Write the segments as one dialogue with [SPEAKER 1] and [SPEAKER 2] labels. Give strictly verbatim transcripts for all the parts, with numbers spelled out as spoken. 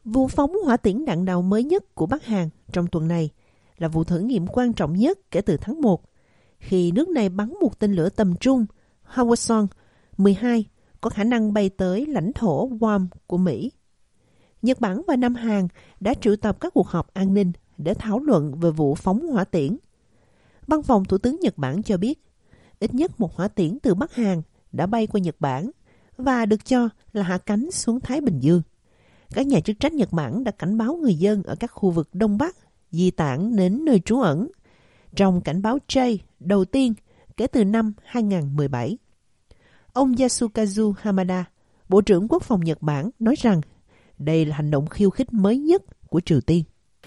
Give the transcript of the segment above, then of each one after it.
[SPEAKER 1] Vụ phóng hỏa tiễn đạn đạo mới nhất của Bắc Hàn trong tuần này là vụ thử nghiệm quan trọng nhất kể từ tháng một, khi nước này bắn một tên lửa tầm trung Hwasong mười hai có khả năng bay tới lãnh thổ Guam của Mỹ. Nhật Bản và Nam Hàn đã triệu tập các cuộc họp an ninh để thảo luận về vụ phóng hỏa tiễn. Văn phòng Thủ tướng Nhật Bản cho biết, ít nhất một hỏa tiễn từ Bắc Hàn đã bay qua Nhật Bản và được cho là hạ cánh xuống Thái Bình Dương. Các nhà chức trách Nhật Bản đã cảnh báo người dân ở các khu vực Đông Bắc di tản đến nơi trú ẩn, trong cảnh báo J đầu tiên kể từ năm hai không một bảy. Ông Yasukazu Hamada, Bộ trưởng Quốc phòng Nhật Bản, nói rằng đây là hành động khiêu khích mới nhất của Triều Tiên.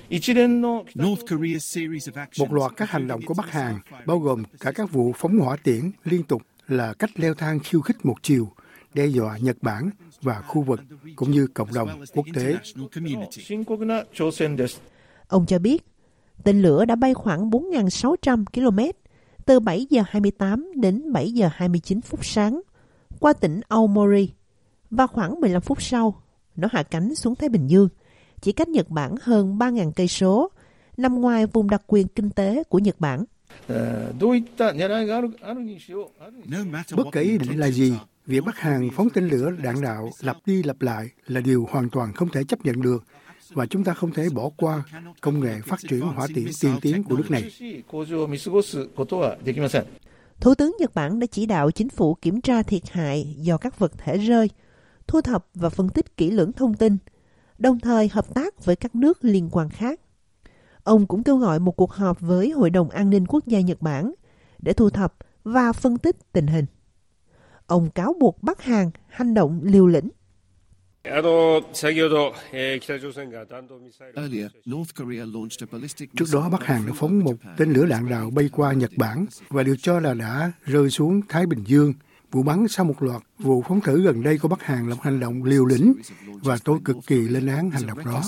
[SPEAKER 2] Một loạt các hành động của Bắc Hàn, bao gồm cả các vụ phóng hỏa tiễn liên tục, là cách leo thang khiêu khích một chiều, đe dọa Nhật Bản và khu vực, cũng như cộng đồng quốc tế.
[SPEAKER 1] Ông cho biết, tên lửa đã bay khoảng bốn nghìn sáu trăm ki lô mét từ bảy giờ hai mươi tám đến bảy giờ hai mươi chín phút sáng qua tỉnh Aomori, và khoảng mười lăm phút sau, nó hạ cánh xuống Thái Bình Dương, chỉ cách Nhật Bản hơn ba nghìn cây số, nằm ngoài vùng đặc quyền kinh tế của Nhật Bản.
[SPEAKER 2] Bất kể ý định là gì, việc Bắc Hàn phóng tên lửa đạn đạo lặp đi lặp lại là điều hoàn toàn không thể chấp nhận được, và chúng ta không thể bỏ qua công nghệ phát triển hỏa tiễn tiên tiến của nước này.
[SPEAKER 1] Thủ tướng Nhật Bản đã chỉ đạo chính phủ kiểm tra thiệt hại do các vật thể rơi, thu thập và phân tích kỹ lưỡng thông tin, đồng thời hợp tác với các nước liên quan khác. Ông cũng kêu gọi một cuộc họp với Hội đồng An ninh Quốc gia Nhật Bản để thu thập và phân tích tình hình. Ông cáo buộc Bắc Hàn hành động liều lĩnh.
[SPEAKER 2] Trước đó, Bắc Hàn đã phóng một tên lửa đạn đạo bay qua Nhật Bản và được cho là đã rơi xuống Thái Bình Dương. Vụ bắn sau một loạt vụ phóng thử gần đây của Bắc Hàn là một hành động liều lĩnh, và tôi cực kỳ lên án hành động đó.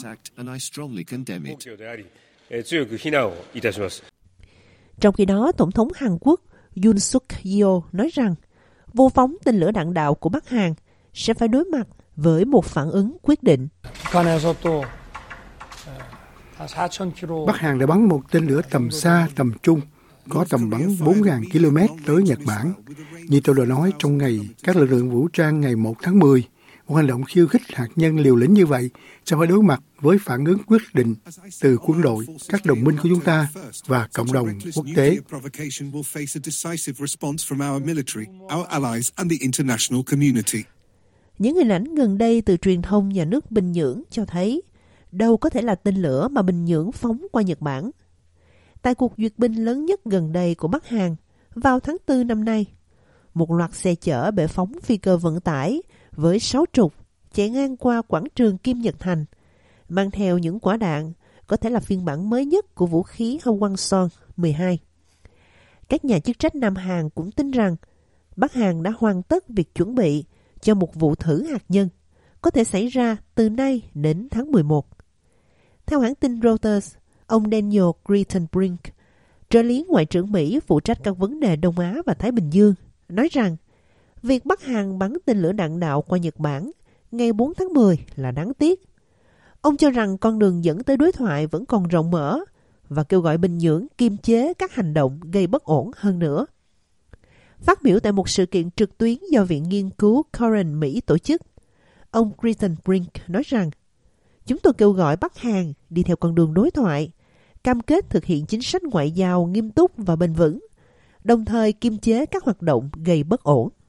[SPEAKER 1] Trong khi đó, Tổng thống Hàn Quốc Yoon Suk Yeol nói rằng vụ phóng tên lửa đạn đạo của Bắc Hàn sẽ phải đối mặt với một phản ứng quyết định.
[SPEAKER 2] Bắc Hàn đã bắn một tên lửa tầm xa, tầm trung, có tầm bắn bốn nghìn ki lô mét tới Nhật Bản. Như tôi đã nói trong ngày các lực lượng vũ trang ngày một tháng mười, một hành động khiêu khích hạt nhân liều lĩnh như vậy sẽ phải đối mặt với phản ứng quyết định từ quân đội, các đồng minh của chúng ta và cộng đồng quốc tế.
[SPEAKER 1] Những hình ảnh gần đây từ truyền thông nhà nước Bình Nhưỡng cho thấy đâu có thể là tên lửa mà Bình Nhưỡng phóng qua Nhật Bản. Tại cuộc duyệt binh lớn nhất gần đây của Bắc Hàn vào tháng tư năm nay, một loạt xe chở bệ phóng phi cơ vận tải với sáu trục chạy ngang qua quảng trường Kim Nhật Thành, mang theo những quả đạn có thể là phiên bản mới nhất của vũ khí Hwasong mười hai. Các nhà chức trách Nam Hàn cũng tin rằng Bắc Hàn đã hoàn tất việc chuẩn bị cho một vụ thử hạt nhân có thể xảy ra từ nay đến tháng mười một. Theo hãng tin Reuters, ông Daniel Crittenbrink, trợ lý Ngoại trưởng Mỹ phụ trách các vấn đề Đông Á và Thái Bình Dương, nói rằng việc Bắc Hàn bắn tên lửa đạn đạo qua Nhật Bản ngày bốn tháng mười là đáng tiếc. Ông cho rằng con đường dẫn tới đối thoại vẫn còn rộng mở và kêu gọi Bình Nhưỡng kiềm chế các hành động gây bất ổn hơn nữa. Phát biểu tại một sự kiện trực tuyến do Viện Nghiên cứu Curran Mỹ tổ chức, ông Crittenbrink nói rằng chúng tôi kêu gọi Bắc Hàn đi theo con đường đối thoại, cam kết thực hiện chính sách ngoại giao nghiêm túc và bền vững, đồng thời kiềm chế các hoạt động gây bất ổn.